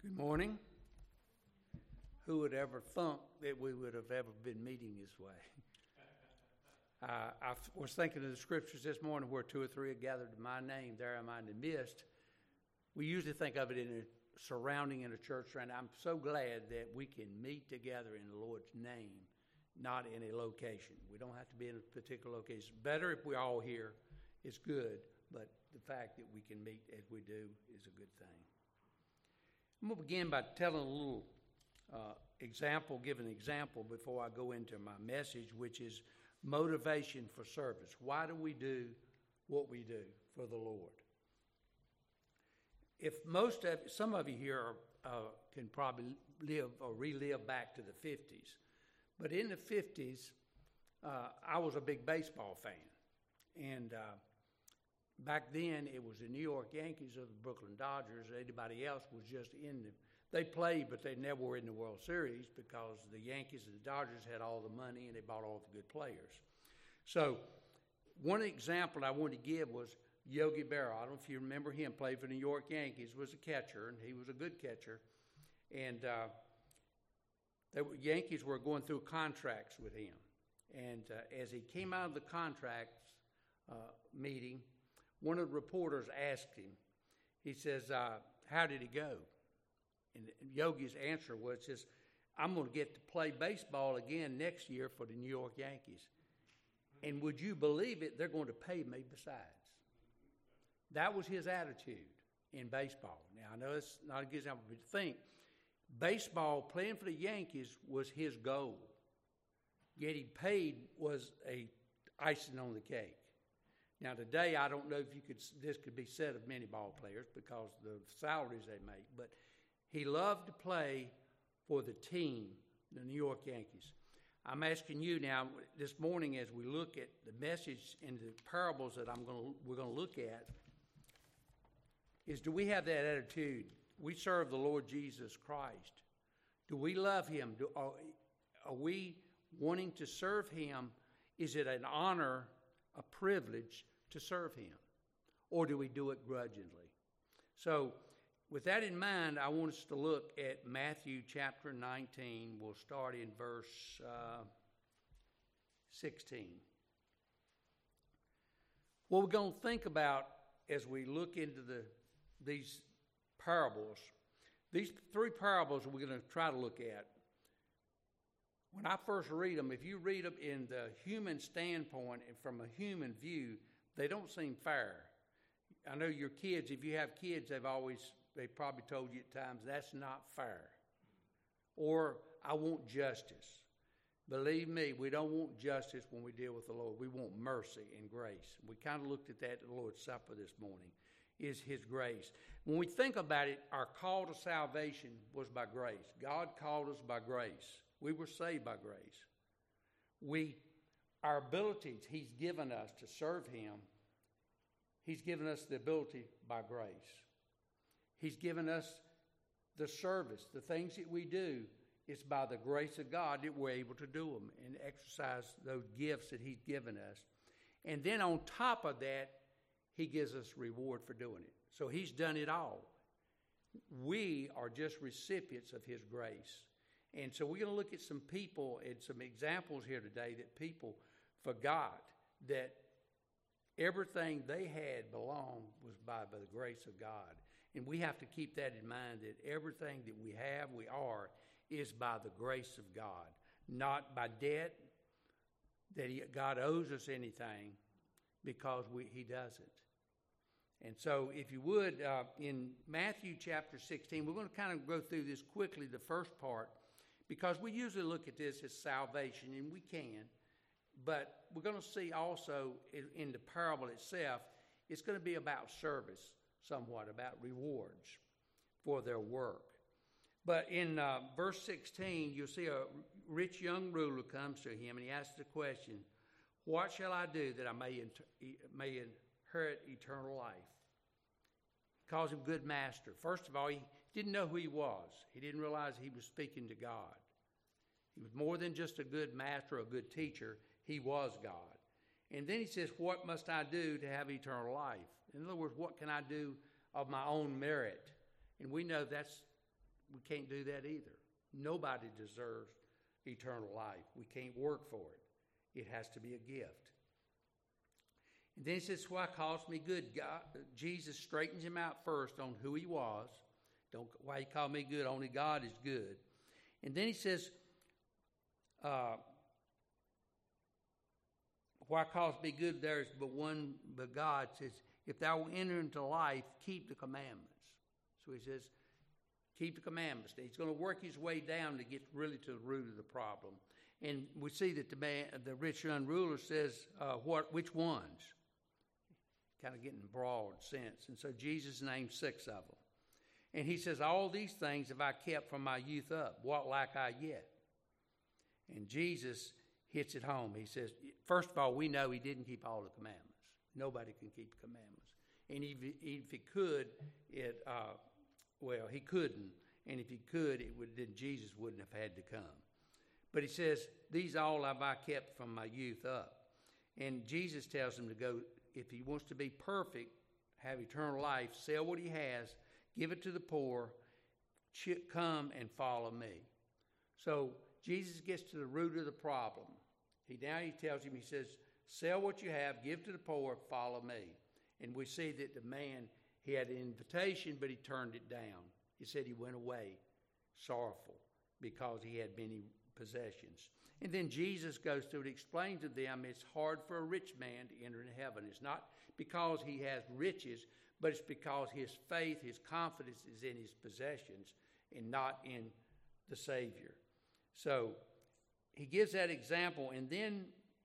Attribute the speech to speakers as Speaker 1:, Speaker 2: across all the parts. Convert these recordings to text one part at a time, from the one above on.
Speaker 1: Good morning. Who would ever thunk that we would have ever been meeting this way? I was thinking of the scriptures this morning where two or three are gathered in my name, there am I in the midst. We usually think of it in a surrounding in a church, and I'm so glad that we can meet together in the Lord's name, not in a location. We don't have to be in a particular location. Better if we're all here. It's good, but the fact that we can meet as we do is a good thing. I'm going to begin by telling a little give an example before I go into my message, which is motivation for service. Why do we do what we do for the Lord? Some of you here can probably live or relive back to the 50s, but in the 50s, I was a big baseball fan, and back then, it was the New York Yankees or the Brooklyn Dodgers. Anybody else was just they played, but they never were in the World Series because the Yankees and the Dodgers had all the money and they bought all the good players. So one example I wanted to give was Yogi Berra. I don't know if you remember him, played for the New York Yankees, was a catcher, and he was a good catcher. And the Yankees were going through contracts with him. And as he came out of the contracts meeting, one of the reporters asked him, he says, how did he go? And Yogi's answer was just, I'm going to get to play baseball again next year for the New York Yankees. And would you believe it, they're going to pay me besides. That was his attitude in baseball. Now, I know it's not a good example, but think, baseball, playing for the Yankees was his goal. Getting paid was a icing on the cake. Now, today, I don't know if this could be said of many ball players because of the salaries they make, but he loved to play for the team, the New York Yankees. I'm asking you now, this morning, as we look at the message and the parables that we're going to look at, is do we have that attitude? We serve the Lord Jesus Christ. Do we love him? Are we wanting to serve him? Is it an honor, a privilege to serve him? Or do we do it grudgingly? So, with that in mind, I want us to look at Matthew chapter 19. We'll start in verse 16. What we're going to think about as we look into these parables, these three parables we're going to try to look at. When I first read them, if you read them in the human standpoint and from a human view, they don't seem fair. I know your kids, if you have kids, they've probably told you at times, that's not fair. Or, I want justice. Believe me, we don't want justice when we deal with the Lord. We want mercy and grace. We kind of looked at that at the Lord's Supper this morning, is his grace. When we think about it, our call to salvation was by grace. God called us by grace. We were saved by grace. Our abilities he's given us to serve him, he's given us the ability by grace. He's given us the service, the things that we do. It's by the grace of God that we're able to do them and exercise those gifts that he's given us. And then on top of that, he gives us reward for doing it. So he's done it all. We are just recipients of his grace. And so we're going to look at some people and some examples here today that people forgot that everything they had belonged was by the grace of God. And we have to keep that in mind, that everything that we have, we are, is by the grace of God, not by debt, that God owes us anything, because he doesn't. And so if you would, in Matthew chapter 16, we're going to kind of go through this quickly, the first part, because we usually look at this as salvation, and we can, but we're going to see also in the parable itself, it's going to be about service somewhat, about rewards for their work. But in verse 16, you'll see a rich young ruler comes to him, and he asks the question, what shall I do that I may inherit eternal life? He calls him good master. First of all, he didn't know who he was. He didn't realize he was speaking to God. He was more than just a good master or a good teacher. He was God. And then he says, what must I do to have eternal life? In other words, what can I do of my own merit? And we know that's we can't do that either. Nobody deserves eternal life. We can't work for it. It has to be a gift. And then he says, why calls me good? God, Jesus straightens him out first on who he was. Why he called me good? Only God is good. And then he says, why calls me good? There is but one, but God says, if thou will enter into life, keep the commandments. So he says, keep the commandments. He's going to work his way down to get really to the root of the problem. And we see that the rich young ruler says, which ones? Kind of getting broad sense. And so Jesus named 6 of them. And he says, all these things have I kept from my youth up. What lack I yet? And Jesus hits it home. He says, first of all, we know he didn't keep all the commandments. Nobody can keep the commandments. And if he could, he couldn't. And if he could, then Jesus wouldn't have had to come. But he says, these all have I kept from my youth up. And Jesus tells him to go, if he wants to be perfect, have eternal life, sell what he has, give it to the poor, come and follow me. So Jesus gets to the root of the problem. He tells him, he says, sell what you have, give to the poor, follow me. And we see that the man, he had an invitation, but he turned it down. He said he went away sorrowful because he had many possessions. And then Jesus goes through to explain to them it's hard for a rich man to enter into heaven. It's not because he has riches, but it's because his faith, his confidence is in his possessions and not in the Savior. So he gives that example. And then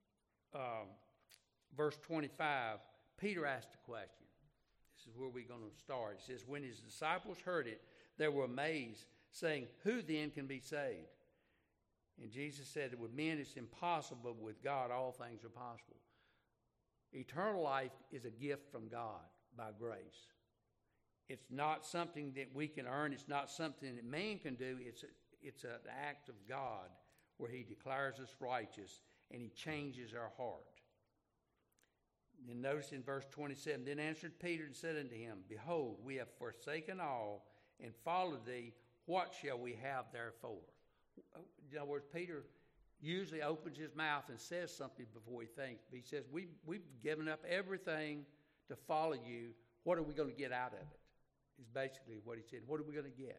Speaker 1: verse 25, Peter asked a question. This is where we're going to start. It says, when his disciples heard it, they were amazed, saying, who then can be saved? And Jesus said that with men it's impossible, but with God all things are possible. Eternal life is a gift from God by grace. It's not something that we can earn. It's not something that man can do. It's an act of God where he declares us righteous and he changes our heart. And notice in verse 27, then answered Peter and said unto him, behold, we have forsaken all and followed thee. What shall we have therefore? In other words, Peter usually opens his mouth and says something before he thinks. But he says, we've given up everything to follow you. What are we going to get out of it? Is basically what he said. What are we going to get?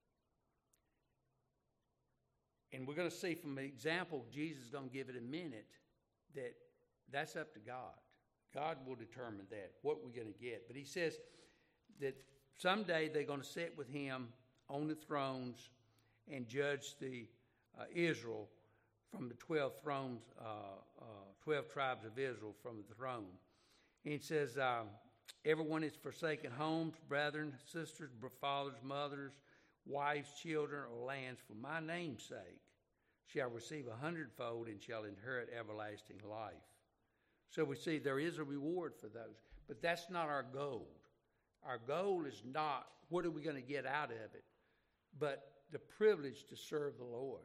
Speaker 1: And we're going to see from the example Jesus is going to give it in a minute that that's up to God. God will determine that, what we're going to get. But he says that someday they're going to sit with him on the thrones and judge the Israel from the 12 thrones, 12 tribes of Israel from the throne. And it says, everyone is forsaken homes, brethren, sisters, fathers, mothers, wives, children, or lands for my name's sake shall receive 100-fold and shall inherit everlasting life. So we see there is a reward for those. But that's not our goal. Our goal is not what are we going to get out of it, but the privilege to serve the Lord.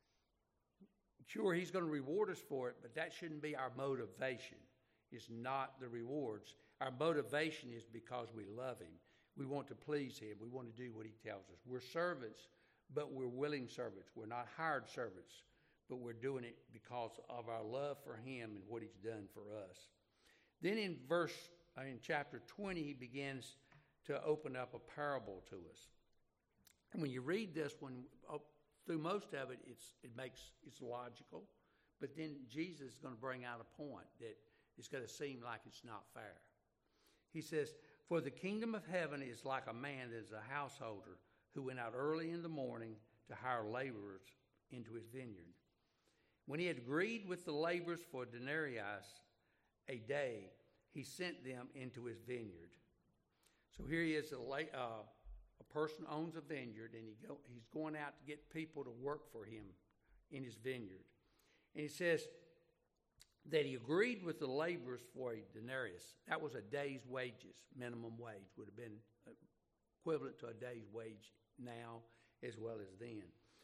Speaker 1: Sure, he's going to reward us for it, but that shouldn't be our motivation. It's not the rewards. Our motivation is because we love him. We want to please him. We want to do what he tells us. We're servants, but we're willing servants. We're not hired servants, but we're doing it because of our love for him and what he's done for us. Then in chapter 20, he begins to open up a parable to us. And when you read this one, through most of it, it's logical. But then Jesus is going to bring out a point that it's going to seem like it's not fair. He says, for the kingdom of heaven is like a man that is a householder who went out early in the morning to hire laborers into his vineyard. When he had agreed with the laborers for a denarius a day, he sent them into his vineyard. So here he is, a person owns a vineyard, and he's going out to get people to work for him in his vineyard. And he says that he agreed with the laborers for a denarius. That was a day's wages, minimum wage, would have been equivalent to a day's wage now as well as then.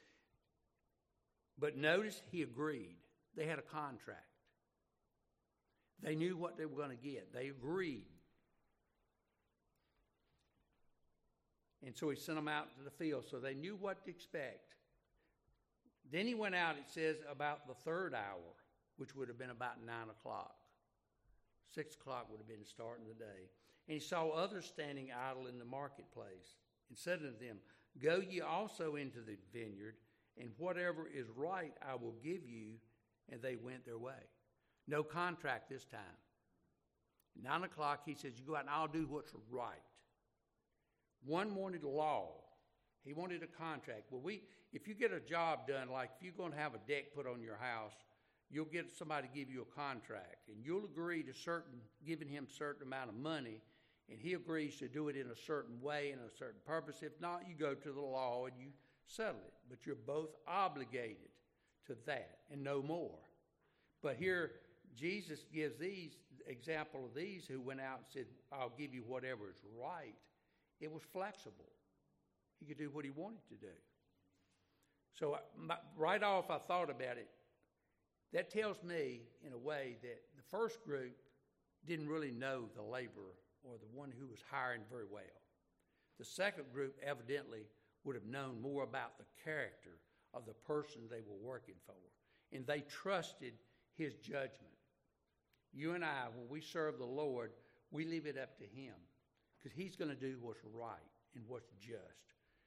Speaker 1: But notice he agreed. They had a contract. They knew what they were going to get. They agreed. And so he sent them out to the field so they knew what to expect. Then he went out, it says, about the third hour, which would have been about 9 o'clock. 6 o'clock would have been the start of the day. And he saw others standing idle in the marketplace, and said unto them, Go ye also into the vineyard, and whatever is right I will give you. And they went their way. No contract this time. 9 o'clock, he says, you go out and I'll do what's right. One wanted law. He wanted a contract. Well, if you get a job done, like if you're going to have a deck put on your house, you'll get somebody to give you a contract, and you'll agree to giving him a certain amount of money, and he agrees to do it in a certain way and a certain purpose. If not, you go to the law and you settle it. But you're both obligated to that and no more. But here, Jesus gives these example of these who went out and said, I'll give you whatever is right. It was flexible. He could do what he wanted to do. So right off, I thought about it. That tells me, in a way, that the first group didn't really know the laborer or the one who was hiring very well. The second group evidently would have known more about the character of the person they were working for, and they trusted his judgment. You and I, when we serve the Lord, we leave it up to him, because he's going to do what's right and what's just,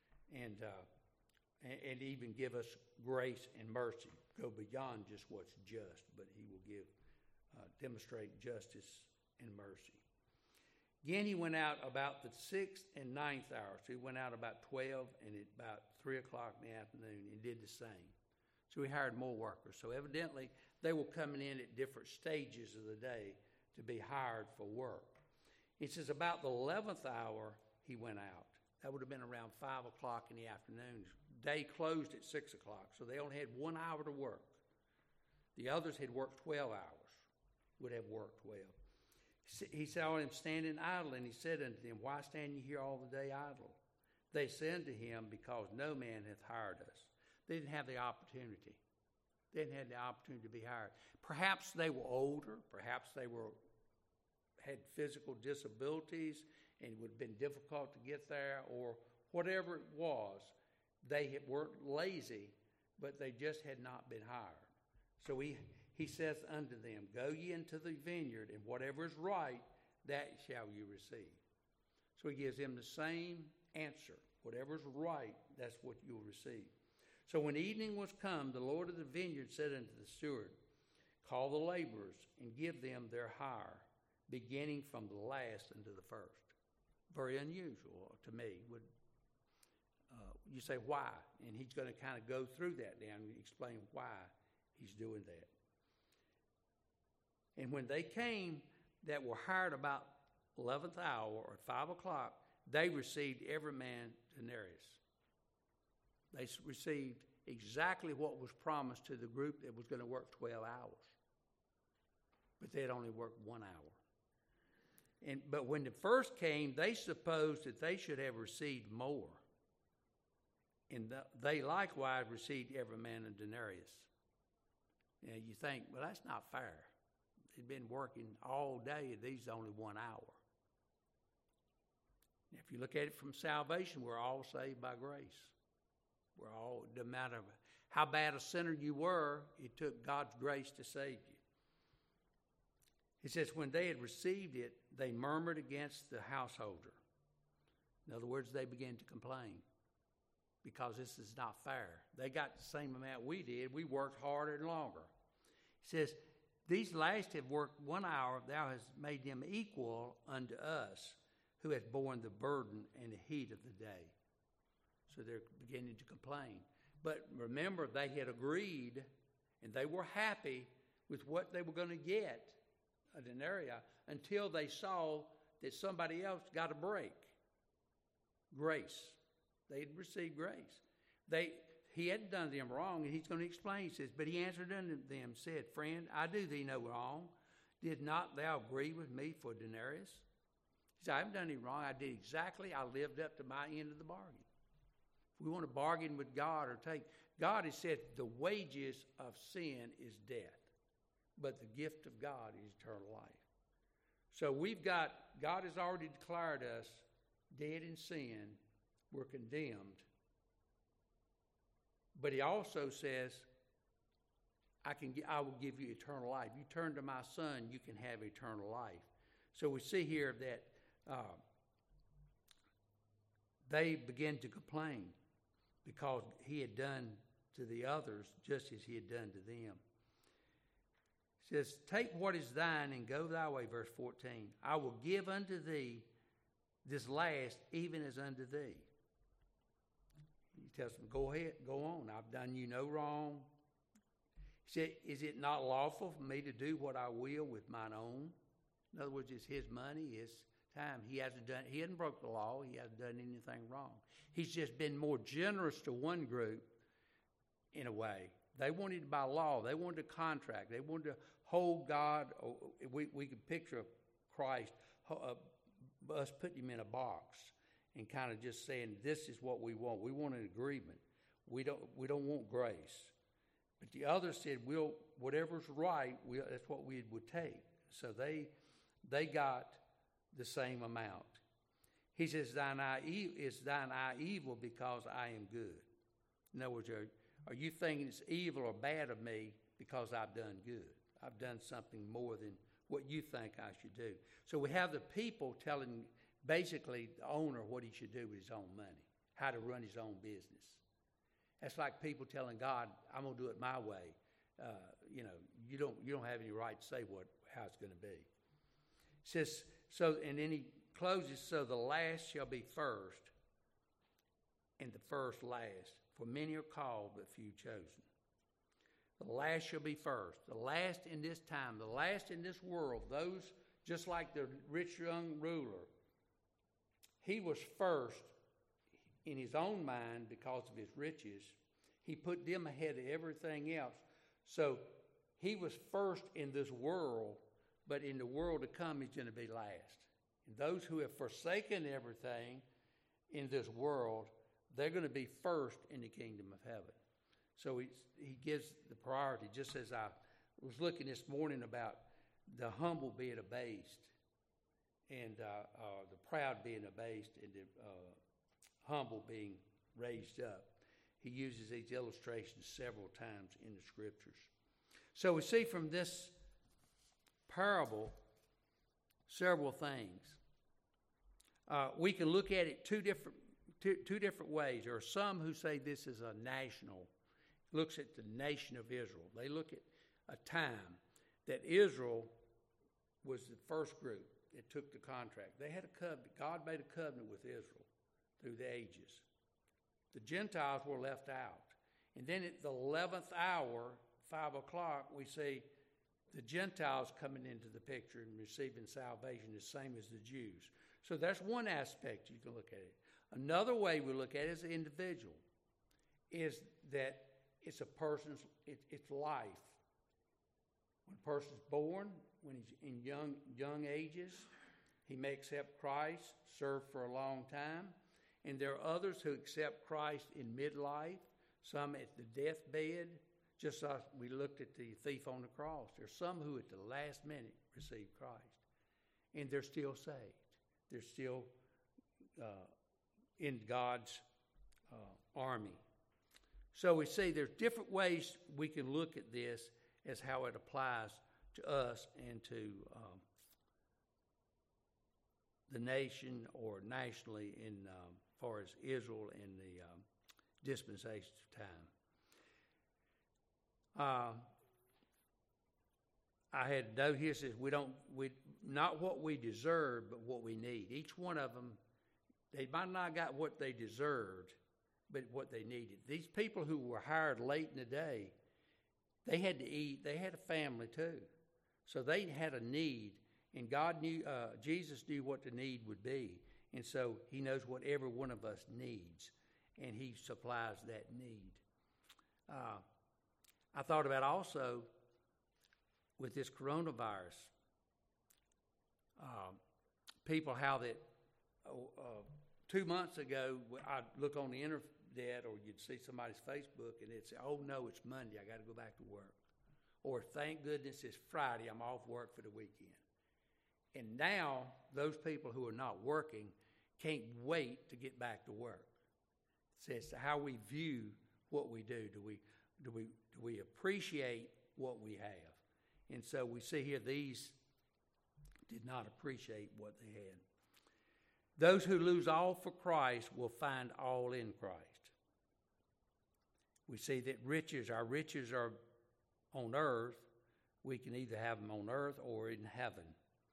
Speaker 1: and even give us grace and mercy. Go beyond just what's just, but he will demonstrate justice and mercy. Again, he went out about the 6th and 9th hour. So he went out about 12 and at about 3 o'clock in the afternoon and did the same. So he hired more workers. So evidently, they were coming in at different stages of the day to be hired for work. It says about the 11th hour, he went out. That would have been around 5 o'clock in the afternoon. Day closed at 6 o'clock, so they only had 1 hour to work. The others had worked 12 hours, would have worked 12. He saw him standing idle, and he said unto them, Why stand ye here all the day idle? They said unto him, Because no man hath hired us. They didn't have the opportunity. They didn't have the opportunity to be hired. Perhaps they were older. Perhaps they had physical disabilities, and it would have been difficult to get there, or whatever it was. They weren't lazy, but they just had not been hired. So he says unto them, Go ye into the vineyard, and whatever is right, that shall you receive. So he gives them the same answer. Whatever is right, that's what you'll receive. So when evening was come, the Lord of the vineyard said unto the steward, Call the laborers, and give them their hire, beginning from the last unto the first. Very unusual to me. You say, why? And he's going to kind of go through that now and explain why he's doing that. And when they came that were hired about 11th hour or 5 o'clock, they received every man denarius. They received exactly what was promised to the group that was going to work 12 hours. But they had only worked 1 hour. But when the first came, they supposed that they should have received more. And they likewise received every man a denarius. Now you think, well, that's not fair. They'd been working all day, and these only 1 hour. Now, if you look at it from salvation, we're all saved by grace. No matter how bad a sinner you were, it took God's grace to save you. It says, when they had received it, they murmured against the householder. In other words, they began to complain, because this is not fair. They got the same amount we did. We worked harder and longer. It says, these last have worked 1 hour. Thou hast made them equal unto us, who hath borne the burden and the heat of the day. So they're beginning to complain. But remember, they had agreed, and they were happy with what they were going to get, a denarius, until they saw that somebody else got a break. Grace. They'd received grace. He hadn't done them wrong, and he's going to explain. He says, But he answered unto them, said, Friend, I do thee no wrong. Did not thou agree with me for a denarius? He said, I haven't done any wrong. I did exactly. I lived up to my end of the bargain. If we want to bargain with God or take, God has said the wages of sin is death, but the gift of God is eternal life. So God has already declared us dead in sin, we're condemned. But he also says, I will give you eternal life. You turn to my Son, you can have eternal life. So we see here that they began to complain because he had done to the others just as he had done to them. It says, take what is thine and go thy way, verse 14. I will give unto thee this last, even as unto thee. He tells them, go ahead, go on. I've done you no wrong. He said, is it not lawful for me to do what I will with mine own? In other words, it's his money, his time. He hasn't broke the law. He hasn't done anything wrong. He's just been more generous to one group in a way. They wanted by law. They wanted a contract. They wanted to hold God. We could picture Christ, us putting him in a box and kind of just saying, this is what we want. We want an agreement. We don't want grace. But the others said, whatever's right, that's what we would take. So they got the same amount. He says, is thine eye evil because I am good? In other words, are you thinking it's evil or bad of me because I've done good? I've done something more than what you think I should do. So we have the people telling basically the owner what he should do with his own money, how to run his own business. That's like people telling God, I'm going to do it my way. You don't have any right to say how it's going to be. It says, so, and then he closes, so the last shall be first, and the first last. For many are called, but few chosen. The last shall be first. The last in this time, the last in this world, those, just like the rich young ruler, he was first in his own mind because of his riches. He put them ahead of everything else. So he was first in this world, but in the world to come, he's going to be last. And those who have forsaken everything in this world, they're going to be first in the kingdom of heaven. So he gives the priority, just as I was looking this morning about the humble being abased and the proud being abased and the humble being raised up. He uses these illustrations several times in the scriptures. So we see from this parable several things. We can look at it two different ways. There are some who say this is a national, looks at the nation of Israel. They look at a time that Israel was the first group that took the contract. They had a covenant. God made a covenant with Israel through the ages. The Gentiles were left out. And then at the 11th hour, 5 o'clock, we see the Gentiles coming into the picture and receiving salvation the same as the Jews. So that's one aspect you can look at it. Another way we look at it as an individual is that it's a person's, it's life. When a person's born, when he's in young ages, he may accept Christ, serve for a long time. And there are others who accept Christ in midlife, some at the deathbed, just like we looked at the thief on the cross. There's some who at the last minute receive Christ, and they're still saved. They're still in God's army. So we see there's different ways we can look at this as how it applies to us and to the nation or nationally in far as Israel in the dispensation of time. I had a note here that says we not what we deserve, but what we need. Each one of them, they might not got what they deserved, but what they needed. These people who were hired late in the day, they had to eat. They had a family too, so they had a need, and God knew. Jesus knew what the need would be, and so He knows what every one of us needs, and He supplies that need. I thought about also with this coronavirus, people how that 2 months ago I'd look on the internet or you'd see somebody's Facebook and it'd say, oh no, it's Monday, I got to go back to work. Or thank goodness it's Friday, I'm off work for the weekend. And now those people who are not working can't wait to get back to work says how we view what we do. Do we appreciate what we have? And so we see here these did not appreciate what they had. Those who lose all for Christ will find all in Christ. We see that our riches are on earth. We can either have them on earth or in heaven.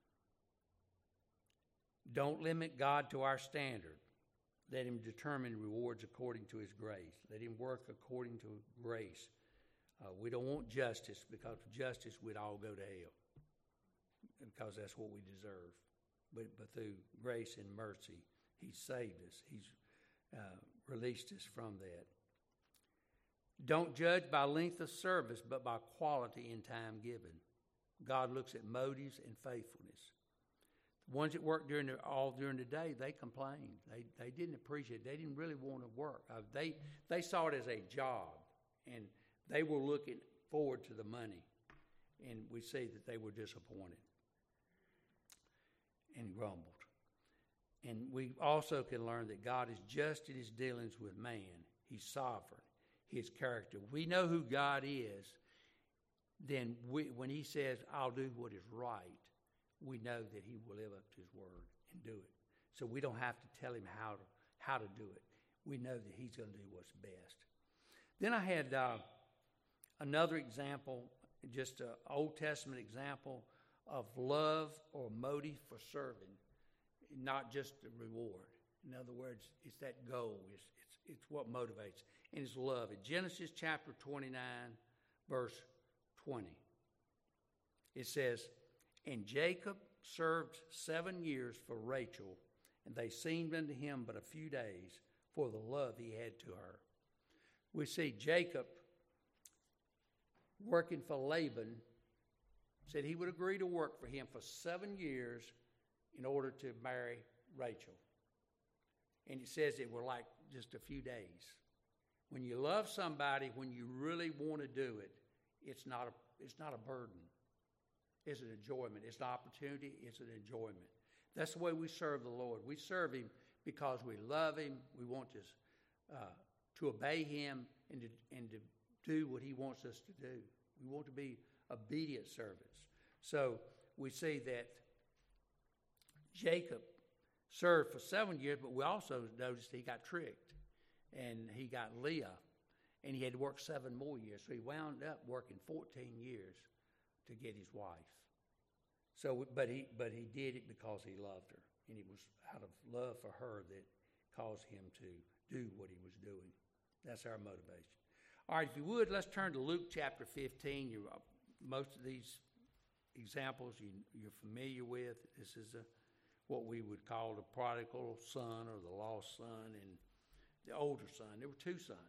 Speaker 1: Don't limit God to our standard. Let him determine rewards according to his grace. Let him work according to grace. We don't want justice, because with justice we'd all go to hell, because that's what we deserve. But through grace and mercy, he's saved us. He's released us from that. Don't judge by length of service, but by quality in time given. God looks at motives and faithfulness. The ones that worked during the day, they complained. They didn't appreciate it. They didn't really want to work. They saw it as a job, and they were looking forward to the money. And we see that they were disappointed and grumbled. And we also can learn that God is just in his dealings with man. He's sovereign. His character. We know who God is. Then when he says, I'll do what is right, we know that he will live up to his word and do it. So we don't have to tell him how to do it. We know that he's going to do what's best. Then I had another example, just an Old Testament example of love or motive for serving, not just the reward. In other words, it's that goal. It's what motivates. And it's love. In Genesis chapter 29, verse 20, it says, And Jacob served 7 years for Rachel, and they seemed unto him but a few days for the love he had to her. We see Jacob working for Laban, said he would agree to work for him for 7 years in order to marry Rachel. And it says it were like just a few days. When you love somebody, when you really want to do it, it's not a burden. It's an enjoyment. It's an opportunity. It's an enjoyment. That's the way we serve the Lord. We serve him because we love him. We want to obey him and to do what he wants us to do. We want to be obedient servants. So we see that Jacob served for 7 years, but we also noticed he got tricked. And he got Leah, and he had to work 7 more years. So he wound up working 14 years to get his wife. So, but he did it because he loved her, and it was out of love for her that caused him to do what he was doing. That's our motivation. All right, if you would, let's turn to Luke chapter 15. Most of these examples you're familiar with. This is what we would call the prodigal son or the lost son, and the older son. There were 2 sons.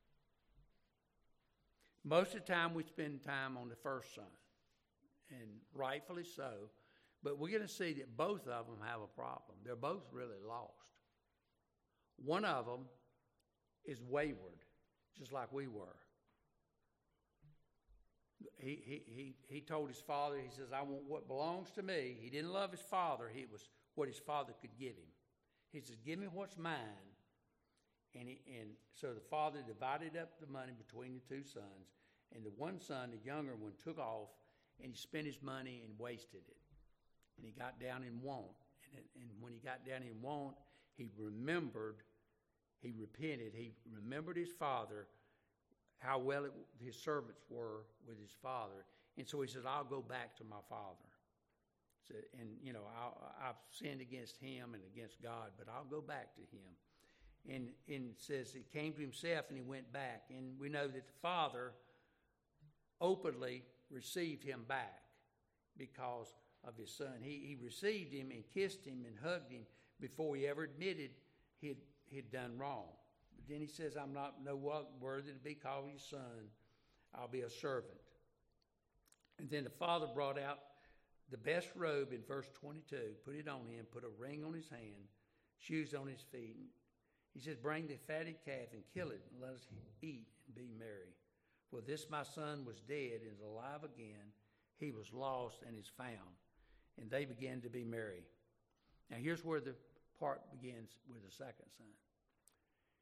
Speaker 1: Most of the time we spend time on the first son, and rightfully so, but we're going to see that both of them have a problem. They're both really lost. One of them is wayward, just like we were. He told his father, he says, I want what belongs to me. He didn't love his father. It was what his father could give him. He says, give me what's mine. And so the father divided up the money between the 2 sons. And the one son, the younger one, took off, and he spent his money and wasted it. And he got down in want. And when he got down in want, he repented. He remembered his father, how well his servants were with his father. And so he said, I'll go back to my father. So, and, I've sinned against him and against God, but I'll go back to him. And it says he came to himself and he went back. And we know that the father openly received him back because of his son. He received him and kissed him and hugged him before he ever admitted he'd done wrong. But then he says, I'm not worthy to be called your son. I'll be a servant. And then the father brought out the best robe in verse 22, put it on him, put a ring on his hand, shoes on his feet. He says, bring the fatted calf and kill it, and let us eat and be merry. For this my son was dead and is alive again. He was lost and is found. And they began to be merry. Now here's where the part begins with the second son. The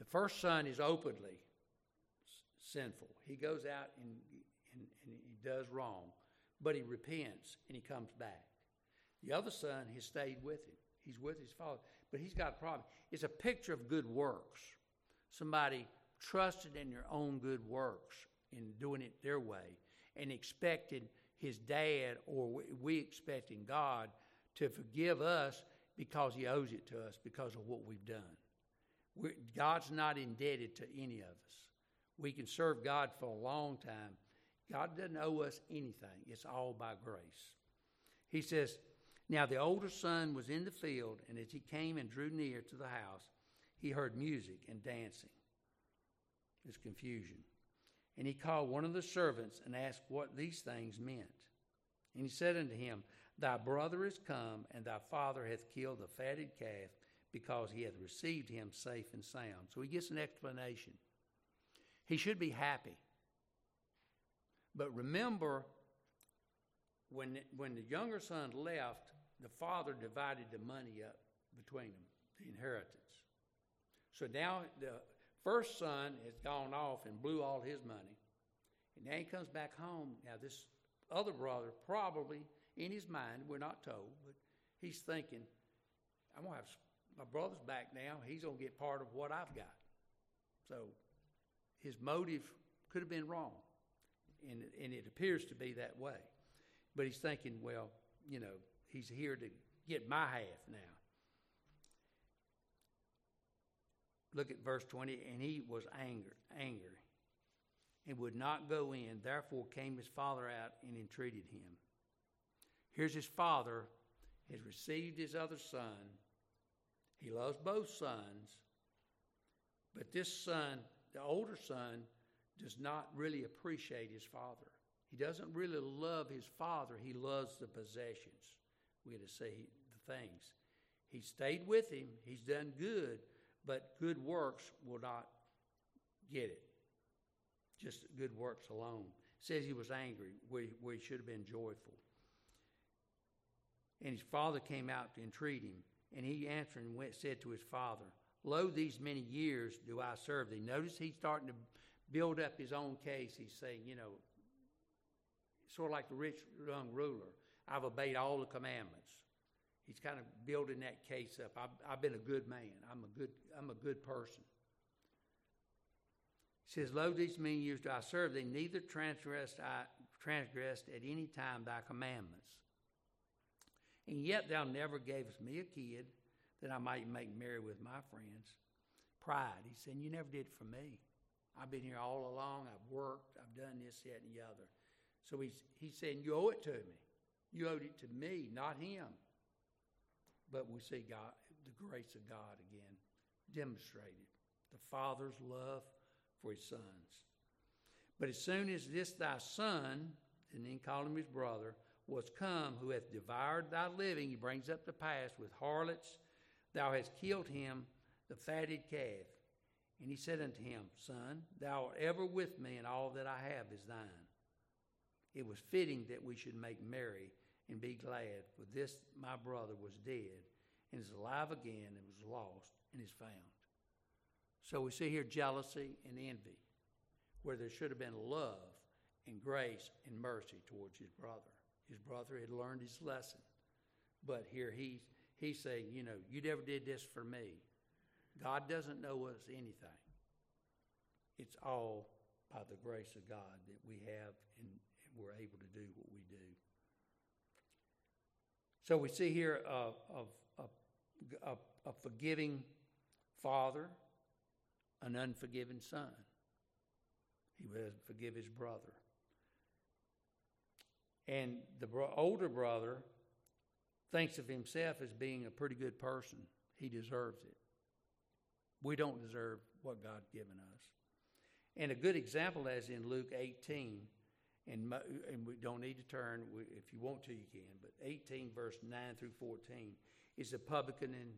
Speaker 1: first son is openly sinful. He goes out and he does wrong, but he repents and he comes back. The other son has stayed with him. He's with his father, but he's got a problem. It's a picture of good works. Somebody trusted in their own good works and doing it their way and expected his dad, or we expecting God to forgive us because he owes it to us because of what we've done. God's not indebted to any of us. We can serve God for a long time. God doesn't owe us anything. It's all by grace. He says, now the older son was in the field, and as he came and drew near to the house, he heard music and dancing. There's confusion. And he called one of the servants and asked what these things meant. And he said unto him, thy brother is come, and thy father hath killed the fatted calf, because he hath received him safe and sound. So he gets an explanation. He should be happy. But remember, when the younger son left, the father divided the money up between them, the inheritance. So now the first son has gone off and blew all his money. And now he comes back home. Now this other brother, probably in his mind, we're not told, but he's thinking, I'm going to have my brother's back now. He's going to get part of what I've got. So his motive could have been wrong. And it appears to be that way. But he's thinking, well, he's here to get my half now. Look at verse 20. And he was angry and would not go in. Therefore came his father out and entreated him. Here's his father has received his other son. He loves both sons. But this son, the older son, does not really appreciate his father. He doesn't really love his father. He loves the possessions. We had to say the things. He stayed with him. He's done good, but good works will not get it. Just good works alone. It says he was angry where he should have been joyful. And his father came out to entreat him. And he answered and said to his father, lo, these many years do I serve thee. Notice he's starting to build up his own case. He's saying, sort of like the rich young ruler. I've obeyed all the commandments. He's kind of building that case up. I've been a good man. I'm a good person. He says, lo, these many years do I serve thee, neither transgressed at any time thy commandments. And yet thou never gavest me a kid that I might make merry with my friends. Pride. He said, you never did it for me. I've been here all along. I've worked. I've done this, that, and the other. So he's saying, you owe it to me. You owed it to me, not him. But we see God, the grace of God again, demonstrated. The Father's love for his sons. But as soon as this thy son, and then called him his brother, was come, who hath devoured thy living, he brings up the past, with harlots, thou hast killed him, the fatted calf. And he said unto him, son, thou art ever with me, and all that I have is thine. It was fitting that we should make merry and be glad, for this my brother was dead, and is alive again, and was lost, and is found. So we see here jealousy and envy, where there should have been love and grace and mercy towards his brother. His brother had learned his lesson. But here he's saying, you never did this for me. God doesn't owe us anything. It's all by the grace of God that we have and we're able to do what we do. So we see here a forgiving father, an unforgiving son. He would forgive his brother. And the older brother thinks of himself as being a pretty good person. He deserves it. We don't deserve what God's given us. And a good example is in Luke 18, and we don't need to turn. If you want to, you can. But 18, verse 9 through 14, is the publican and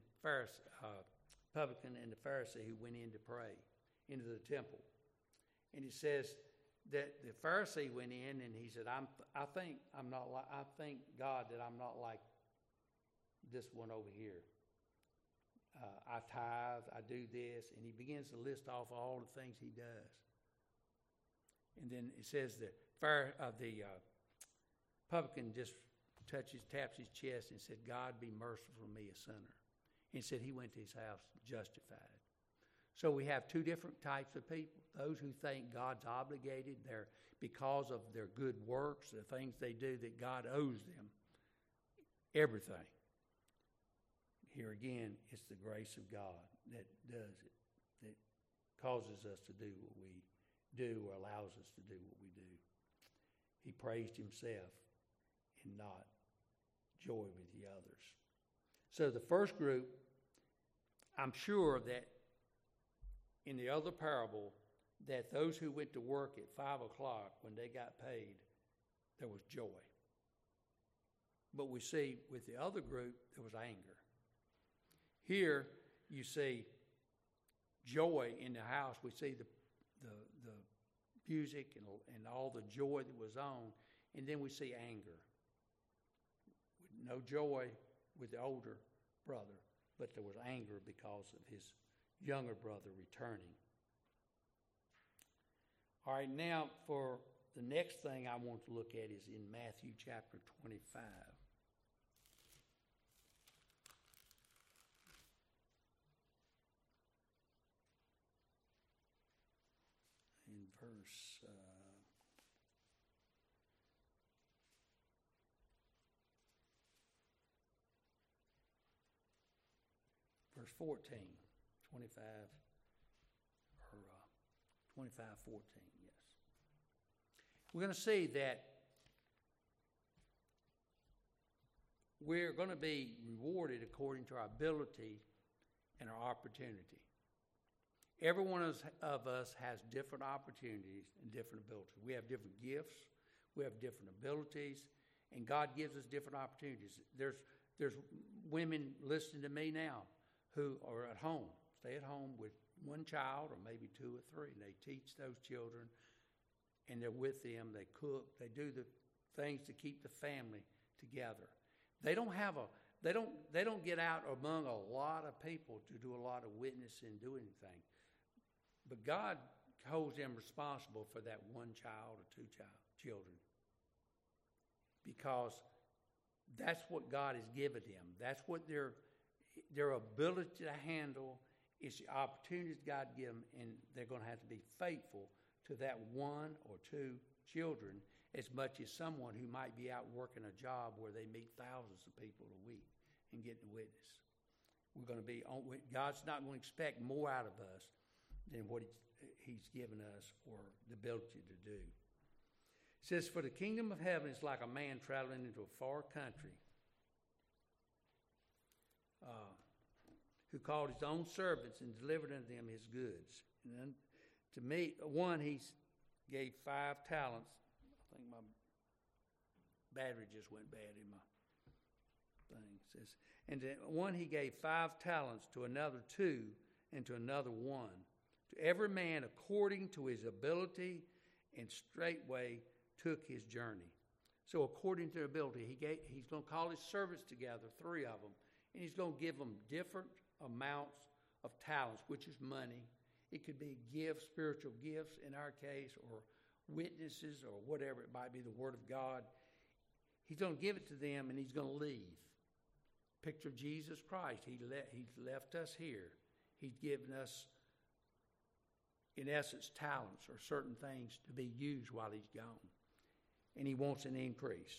Speaker 1: the Pharisee who went in to pray into the temple. And it says that the Pharisee went in and he said, I thank God that I'm not like this one over here. I tithe, I do this, and he begins to list off all the things he does. And then it says the publican just taps his chest and said, God be merciful to me, a sinner. And said he went to his house justified. So we have two different types of people. Those who think God's obligated because of their good works, the things they do, that God owes them everything. Here again, it's the grace of God that does it, that causes us to do what we do or allows us to do what we do. He praised himself and not joy with the others. So the first group, I'm sure that in the other parable, that those who went to work at 5 o'clock when they got paid, there was joy. But we see with the other group, there was anger. Here, you see joy in the house. We see the music and all the joy that was on, and then we see anger. No joy with the older brother, but there was anger because of his younger brother returning. All right, now for the next thing I want to look at is in Matthew chapter 25. In verse 14, 25, or 25, 14, yes. We're going to see that we're going to be rewarded according to our ability and our opportunity. Every one of us has different opportunities and different abilities. We have different gifts, we have different abilities, and God gives us different opportunities. There's women listening to me now who are at home, stay at home with one child or maybe 2 or 3, and they teach those children, and they're with them, they cook, they do the things to keep the family together. They don't get out among a lot of people to do a lot of witnessing and do anything. But God holds them responsible for that one child or 2 children. Because that's what God has given them. That's what their ability to handle is the opportunities God gives them, and they're going to have to be faithful to that 1 or 2 children as much as someone who might be out working a job where they meet thousands of people a week and getting a witness. God's not going to expect more out of us than what he's given us or the ability to do. It says, for the kingdom of heaven is like a man traveling into a far country, who called his own servants and delivered unto them his goods. And then to me, one, he gave 5 talents. I think my battery just went bad in my thing. It says, and to one he gave 5 talents, to another 2, and to another 1. To every man according to his ability, and straightway took his journey. So according to their ability, he's going to call his servants together, 3 of them, and he's going to give them different amounts of talents, which is money. It could be gifts, spiritual gifts in our case, or witnesses, or whatever it might be, the Word of God. He's going to give it to them, and he's going to leave. Picture of Jesus Christ. He's left us here. He's given us, in essence, talents or certain things to be used while he's gone. And he wants an increase.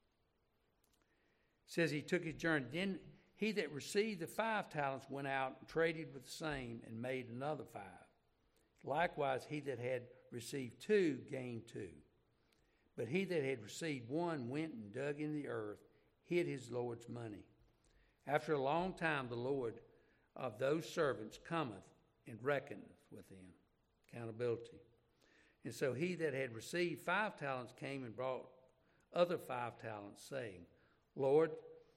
Speaker 1: It says he took his journey. Then he that received the 5 talents went out and traded with the same and made another 5. Likewise, he that had received 2 gained 2. But he that had received 1 went and dug in the earth, hid his Lord's money. After a long time, the Lord of those servants cometh and reckoneth with them. Accountability. And so he that had received 5 talents came and brought other 5 talents, saying, Lord,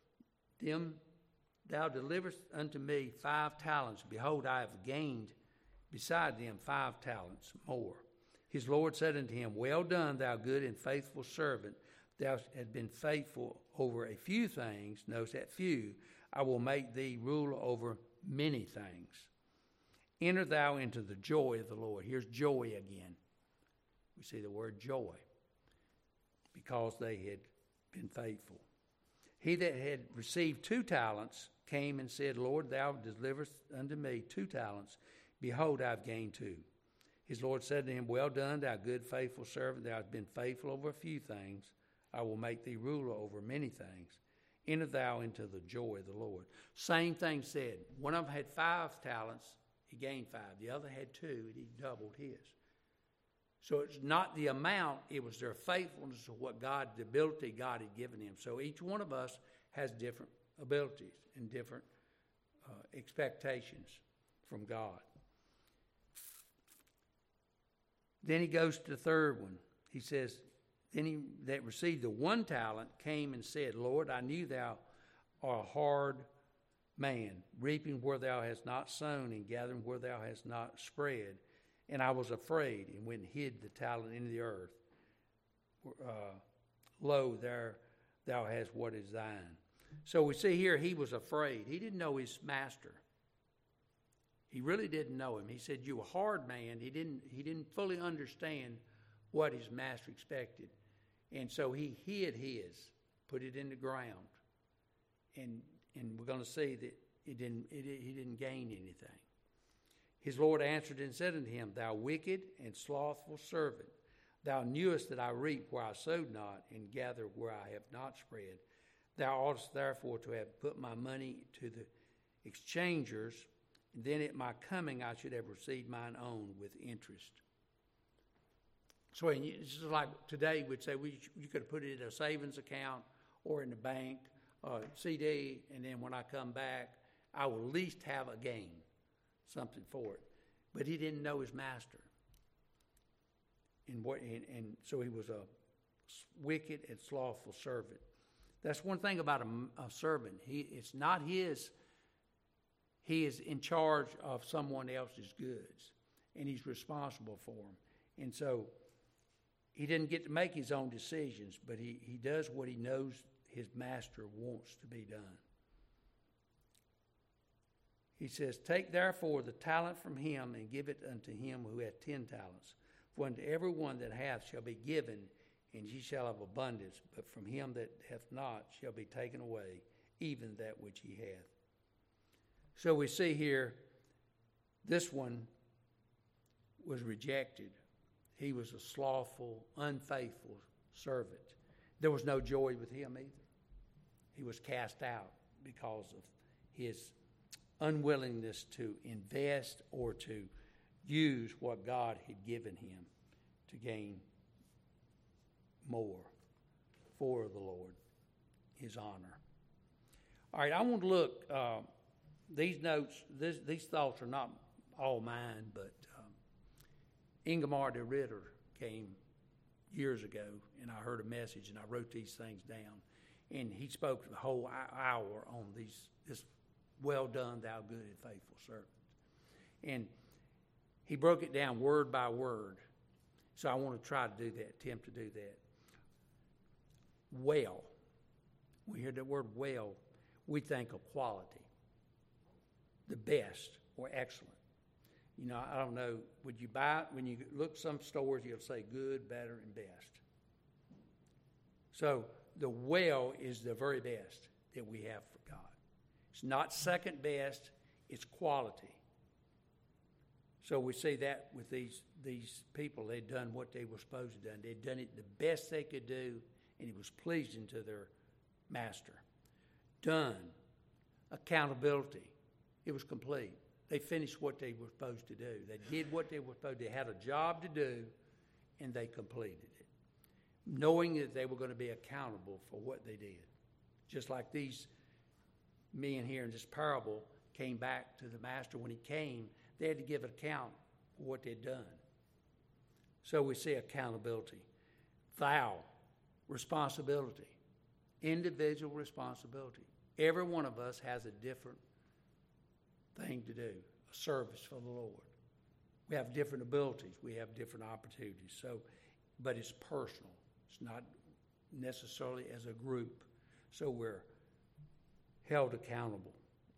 Speaker 1: thou deliverest unto me 5 talents. Behold, I have gained beside them 5 talents more. His Lord said unto him, Well done, thou good and faithful servant. Thou hast been faithful over a few things. Notice that few. I will make thee ruler over many things. Enter thou into the joy of the Lord. Here's joy again. We see the word joy, because they had been faithful. He that had received 2 talents came and said, Lord, thou deliverest unto me 2 talents. Behold, I have gained 2. His Lord said to him, Well done, thou good faithful servant. Thou hast been faithful over a few things. I will make thee ruler over many things. Enter thou into the joy of the Lord. Same thing said. One of them had 5 talents. He gained 5. The other had 2, and he doubled his. So it's not the amount, it was their faithfulness to what God, the ability God had given him. So each one of us has different abilities and different expectations from God. Then he goes to the third one. He says, Then he that received the 1 talent came and said, Lord, I knew thou art a hard man, reaping where thou hast not sown and gathering where thou hast not spread. And I was afraid and went and hid the talent into the earth. Lo, there thou hast what is thine. So we see here he was afraid. He didn't know his master. He really didn't know him. He said, "You a hard man." He didn't fully understand what his master expected, and so he hid his, put it in the ground, and we're going to see that he didn't gain anything. His Lord answered and said unto him, Thou wicked and slothful servant, thou knewest that I reap where I sowed not, and gather where I have not spread. Thou oughtest therefore to have put my money to the exchangers, and then at my coming I should have received mine own with interest. So it's just like today we'd say you could have put it in a savings account or in the bank, CD, and then when I come back, I will at least have a gain. Something for it, but he didn't know his master, and so he was a wicked and slothful servant. That's one thing about a servant. It's not his. He is in charge of someone else's goods, and he's responsible for them. And so he didn't get to make his own decisions, but he does what he knows his master wants to be done. He says, Take therefore the talent from him and give it unto him who hath 10 talents. For unto every one that hath shall be given, and ye shall have abundance. But from him that hath not shall be taken away, even that which he hath. So we see here, this one was rejected. He was a slothful, unfaithful servant. There was no joy with him either. He was cast out because of his unwillingness to invest or to use what God had given him to gain more for the Lord, his honor. All right, I want to look, these notes, these thoughts are not all mine, but Ingemar de Ritter came years ago, and I heard a message, and I wrote these things down, and he spoke the whole hour on this well done, thou good and faithful servant. And he broke it down word by word. So I want to try to do that, attempt to do that. Well. We hear the word well, we think of quality. The best or excellent. You know, I don't know, would you buy it? When you look some stores, you'll say good, better, and best. So the well is the very best that we have for God. It's not second best, it's quality. So we see that with these people. They'd done what they were supposed to do. They'd done it the best they could do, and it was pleasing to their master. Done. Accountability. It was complete. They finished what they were supposed to do. They did what they were supposed to do. They had a job to do, and they completed it, knowing that they were going to be accountable for what they did. Just like these men here in this parable came back to the master. When he came, they had to give an account for what they'd done. So we see accountability. Thou, responsibility. Individual responsibility. Every one of us has a different thing to do, a service for the Lord. We have different abilities. We have different opportunities. So, but it's personal. It's not necessarily as a group. So we're held accountable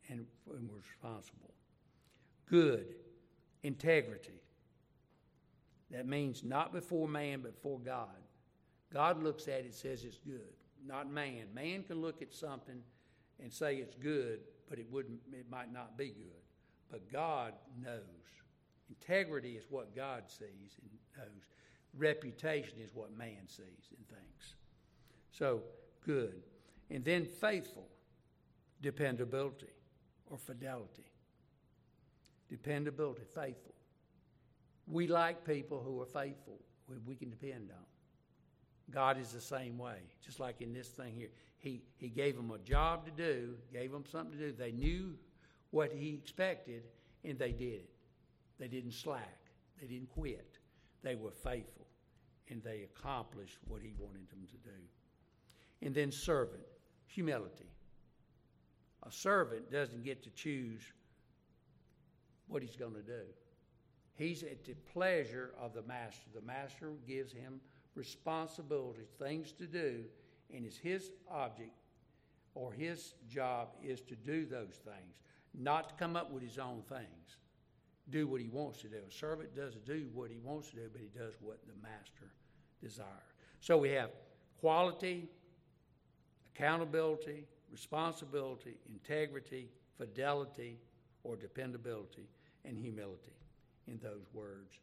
Speaker 1: and we're responsible. Good, integrity. That means not before man, but before God. God looks at it, says it's good, not man. Man can look at something and say it's good, but it might not be good. But God knows. Integrity is what God sees and knows. Reputation is what man sees and thinks. So, good. And then faithful, dependability or fidelity. Dependability, faithful. We like people who are faithful, we can depend on. God is the same way. Just like in this thing here. He gave them a job to do, gave them something to do. They knew what he expected, and they did it. They didn't slack. They didn't quit. They were faithful, and they accomplished what he wanted them to do. And then servant, humility. A servant doesn't get to choose what he's going to do. He's at the pleasure of the master. The master gives him responsibilities, things to do, and it's his object or his job is to do those things, not to come up with his own things. Do what he wants to do. A servant doesn't do what he wants to do, but he does what the master desires. So we have quality, accountability, responsibility, integrity, fidelity, or dependability, and humility in those words.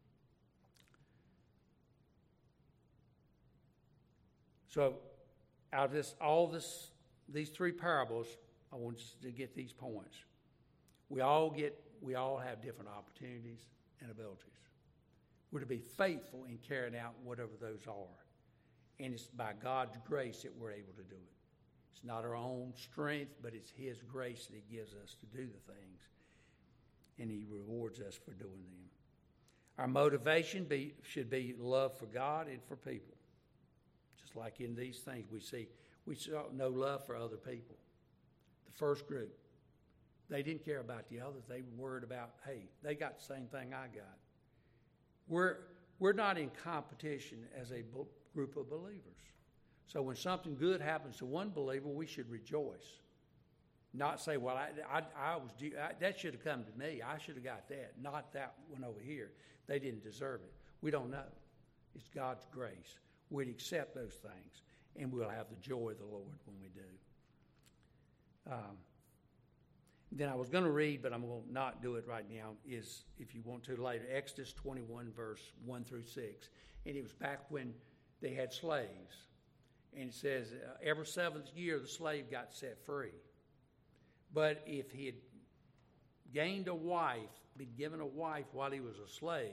Speaker 1: So, out of these three parables, I want you to get these points. We all have different opportunities and abilities. We're to be faithful in carrying out whatever those are. And it's by God's grace that we're able to do it. It's not our own strength, but it's his grace that he gives us to do the things. And he rewards us for doing them. Our motivation should be love for God and for people. Just like in these things we saw no love for other people. The first group, they didn't care about the others. They were worried about, hey, they got the same thing I got. We're not in competition as a group of believers. So when something good happens to one believer, we should rejoice. Not say, well, that should have come to me. I should have got that. Not that one over here. They didn't deserve it. We don't know. It's God's grace. We'd accept those things, and we'll have the joy of the Lord when we do. Then I was going to read, but I'm going to not do it right now, is, if you want to later, Exodus 21, verse 1 through 6. And it was back when they had slaves. And it says, every seventh year the slave got set free. But if he had gained a wife, been given a wife while he was a slave,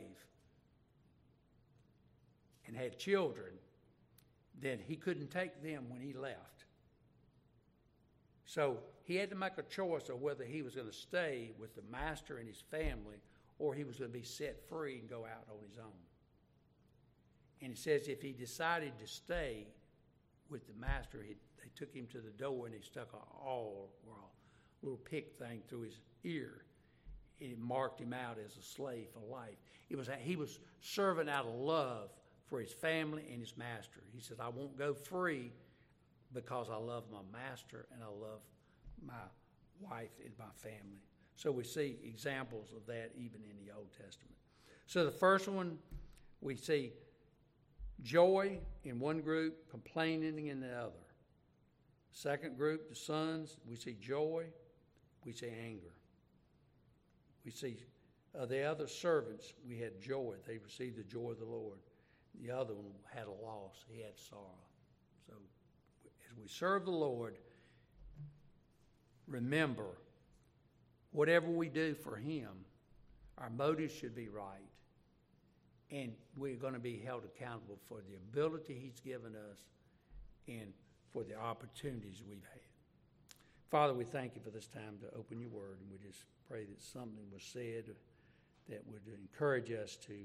Speaker 1: and had children, then he couldn't take them when he left. So he had to make a choice of whether he was going to stay with the master and his family, or he was going to be set free and go out on his own. And it says if he decided to stay with the master, they took him to the door and they stuck a awl or a little pick thing through his ear. And it marked him out as a slave for life. He was serving out of love for his family and his master. He said, I won't go free because I love my master and I love my wife and my family. So we see examples of that even in the Old Testament. So the first one, we see joy in one group, complaining in the other. Second group, the sons, we see joy, we see anger. We see the other servants, we had joy. They received the joy of the Lord. The other one had a loss. He had sorrow. So as we serve the Lord, remember, whatever we do for him, our motives should be right. And we're going to be held accountable for the ability he's given us and for the opportunities we've had. Father, we thank you for this time to open your word, and we just pray that something was said that would encourage us to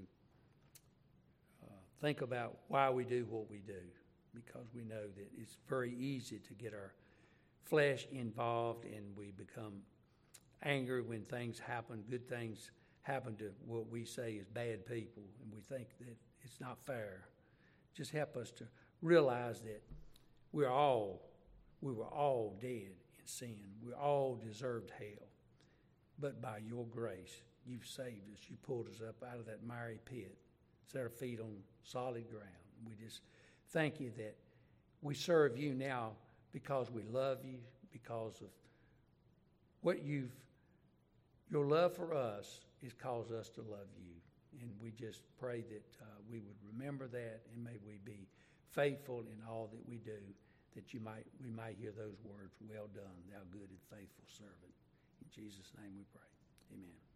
Speaker 1: think about why we do what we do, because we know that it's very easy to get our flesh involved and we become angry when things happen, good things happen to what we say is bad people, and we think that it's not fair. Just help us to realize that we were all dead in sin. We all deserved hell. But by your grace, you've saved us. You pulled us up out of that miry pit, set our feet on solid ground. We just thank you that we serve you now because we love you, because of what your love for us has caused us to love you. And we just pray that we would remember that, and may we be faithful in all that we do, that we might hear those words, well done, thou good and faithful servant. In Jesus' name we pray. Amen.